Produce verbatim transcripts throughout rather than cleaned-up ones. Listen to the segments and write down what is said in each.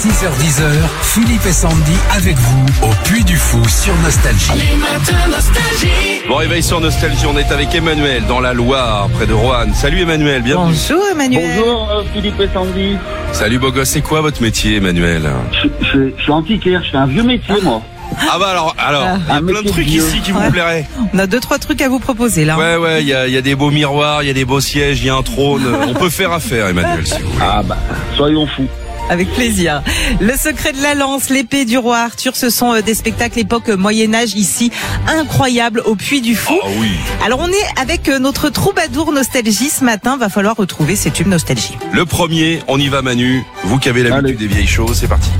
six heures dix, Philippe et Sandy avec vous au Puy du Fou sur Nostalgie. Les matins Nostalgie. Bon réveil sur Nostalgie, on est avec Emmanuel dans la Loire, près de Roanne. Salut Emmanuel, bienvenue. Bonjour Emmanuel. Bonjour euh, Philippe et Sandy. Salut beau gosse, c'est quoi votre métier Emmanuel? Je, je, je suis antiquaire, je fais un vieux métier moi. Ah bah alors, alors, il y a Un plein de métier trucs vieux. ici qui vous Ouais. plairaient. On a deux trois trucs à vous proposer là. Ouais ouais, il y a, il y a des beaux miroirs, il y a des beaux sièges, il y a un trône. On peut faire affaire Emmanuel si vous voulez. Ah bah, soyons fous. Avec plaisir. Le secret de la lance, l'épée du roi Arthur, ce sont euh, des spectacles époque Moyen-Âge ici, incroyables au Puy du Fou. Ah oui. Alors on est avec euh, notre troubadour Nostalgie ce matin, va falloir retrouver ces tubes Nostalgie. Le premier, on y va Manu. Vous qui avez l'habitude Allez. des vieilles choses, c'est parti.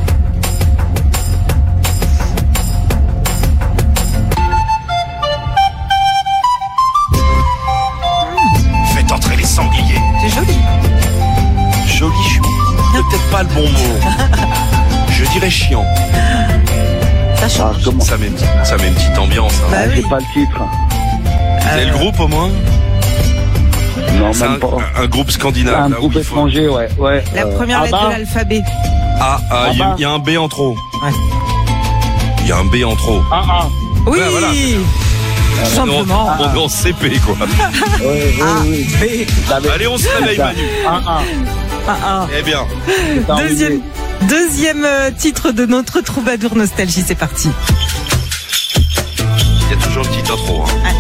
Faites entrer les sangliers. C'est joli. Joli chou. Peut-être pas le bon mot. Je dirais chiant. Ça Ah, change. comment Ça met, une petite- ça met une petite ambiance. hein. Bah Ah, oui. j'ai pas le titre. Vous avez le groupe au moins? Non, C'est même un, pas. un groupe scandinave. Un là, où groupe il faut- étranger, ouais. ouais. La Euh, première lettre Abba. de l'alphabet. Ah, ah, il y, a- Abba. il y a un B en trop. Ouais. Il y a un B en trop. Ah ah. Oui. Ouais, voilà. Simplement. On est en C P quoi. Oui, oui, A, oui. B, J'avais- Allez, on se réveille Ça. Manu. Ah ah. A, A. Eh bien. C'est arrivé. Deuxième, deuxième euh, titre de notre troubadour Nostalgie, c'est parti. Il y a toujours une petite intro. Hein.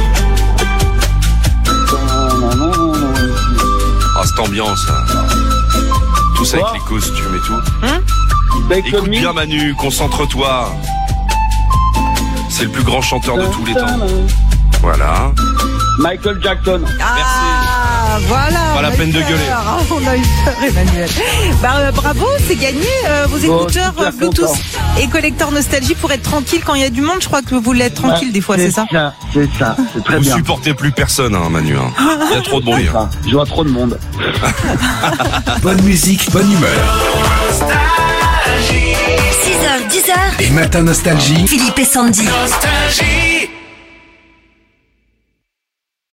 Non, non, non, non, non. Ah, cette ambiance. Hein. Tout ça avec Quoi les costumes et tout. Bake Écoute Me. bien Manu, concentre-toi. C'est le plus grand chanteur de tous les temps. Voilà. Michael Jackson. Ah, voilà. Pas on la a eu peine de peur. gueuler. Ah, on a eu peur, Emmanuel. Bah, euh, bravo, c'est gagné. Euh, vos Bon, écouteurs super euh, Bluetooth content. et collecteur Nostalgie pour être tranquille quand il y a du monde. Je crois que vous l'êtes tranquille Ouais, des fois, c'est ça? C'est ça, c'est très Vous bien. supportez plus personne, hein, Manu. Hein. Il y a trop de bruit. hein. Ah, je vois trop de monde. Bonne musique, bonne humeur. Nostalgie. six heures, dix heures, Les matins Nostalgie. Philippe et Sandy. Nostalgie.